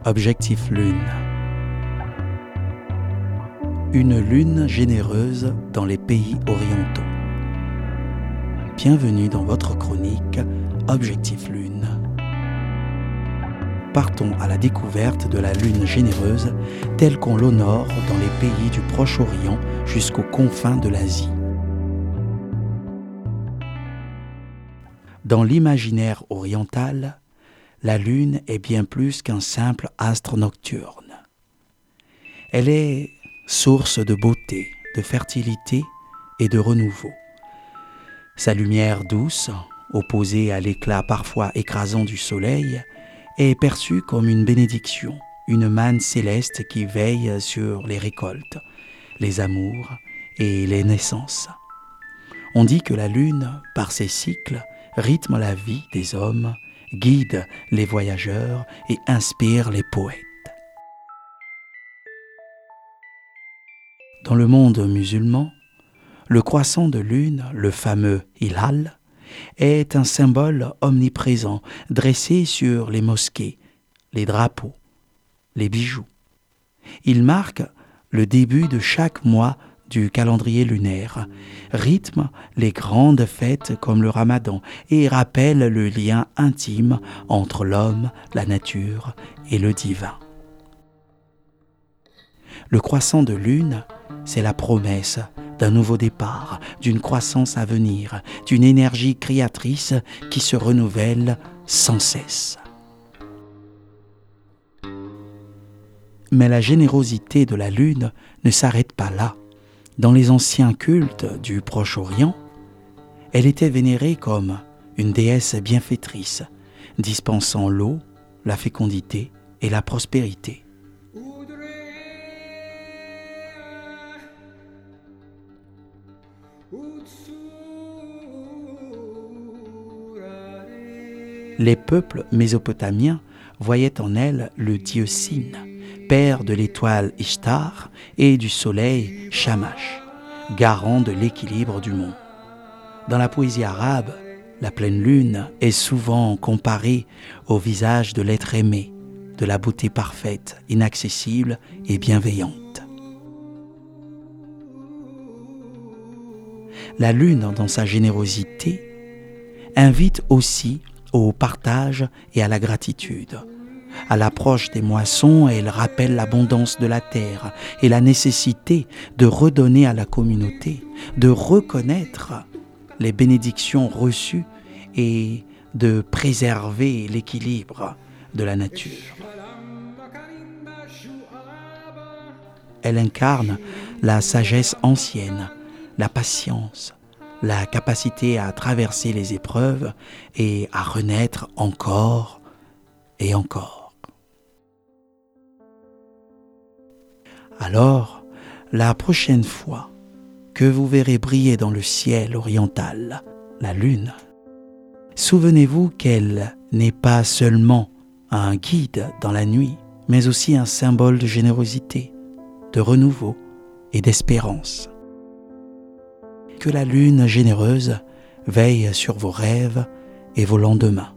Objectif Lune. Une lune généreuse dans les pays orientaux. Bienvenue dans votre chronique Objectif Lune. Partons à la découverte de la lune généreuse telle qu'on l'honore dans les pays du Proche-Orient jusqu'aux confins de l'Asie. Dans l'imaginaire oriental, la lune est bien plus qu'un simple astre nocturne. Elle est source de beauté, de fertilité et de renouveau. Sa lumière douce, opposée à l'éclat parfois écrasant du soleil, est perçue comme une bénédiction, une manne céleste qui veille sur les récoltes, les amours et les naissances. On dit que la lune, par ses cycles, rythme la vie des hommes, guide les voyageurs et inspire les poètes. Dans le monde musulman, le croissant de lune, le fameux hilal, est un symbole omniprésent dressé sur les mosquées, les drapeaux, les bijoux. Il marque le début de chaque mois du calendrier lunaire, rythme les grandes fêtes comme le Ramadan et rappelle le lien intime entre l'homme, la nature et le divin. Le croissant de lune, c'est la promesse d'un nouveau départ, d'une croissance à venir, d'une énergie créatrice qui se renouvelle sans cesse. Mais la générosité de la lune ne s'arrête pas là. Dans les anciens cultes du Proche-Orient, elle était vénérée comme une déesse bienfaitrice, dispensant l'eau, la fécondité et la prospérité. Les peuples mésopotamiens voyaient en elle le dieu Sin, père de l'étoile Ishtar et du soleil Shamash, garant de l'équilibre du monde. Dans la poésie arabe, la pleine lune est souvent comparée au visage de l'être aimé, de la beauté parfaite, inaccessible et bienveillante. La lune, dans sa générosité, invite aussi au partage et à la gratitude. À l'approche des moissons, elle rappelle l'abondance de la terre et la nécessité de redonner à la communauté, de reconnaître les bénédictions reçues et de préserver l'équilibre de la nature. Elle incarne la sagesse ancienne, la patience, la capacité à traverser les épreuves et à renaître encore et encore. Alors, la prochaine fois que vous verrez briller dans le ciel oriental la lune, souvenez-vous qu'elle n'est pas seulement un guide dans la nuit, mais aussi un symbole de générosité, de renouveau et d'espérance. Que la lune généreuse veille sur vos rêves et vos lendemains.